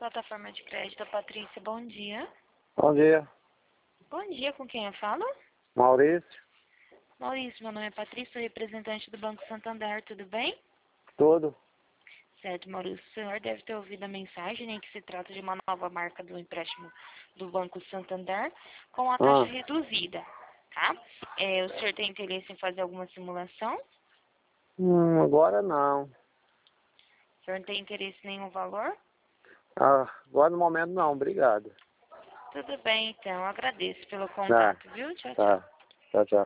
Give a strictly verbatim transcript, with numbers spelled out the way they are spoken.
Plataforma de crédito, Patrícia, bom dia. Bom dia, Bom dia, com quem eu falo? Maurício. Maurício, meu nome é Patrícia, sou representante do Banco Santander, tudo bem? Tudo? Certo, Maurício, o senhor deve ter ouvido a mensagem, né, que se trata de uma nova marca do empréstimo do Banco Santander com a taxa Ah, reduzida, tá? É, o senhor tem interesse em fazer alguma simulação? hum, agora não. O senhor não tem interesse em nenhum valor? Ah, agora no momento não, obrigado. Tudo bem, então, agradeço pelo Tá, contato, viu? Tchau, tchau. tá. Tchau, tchau.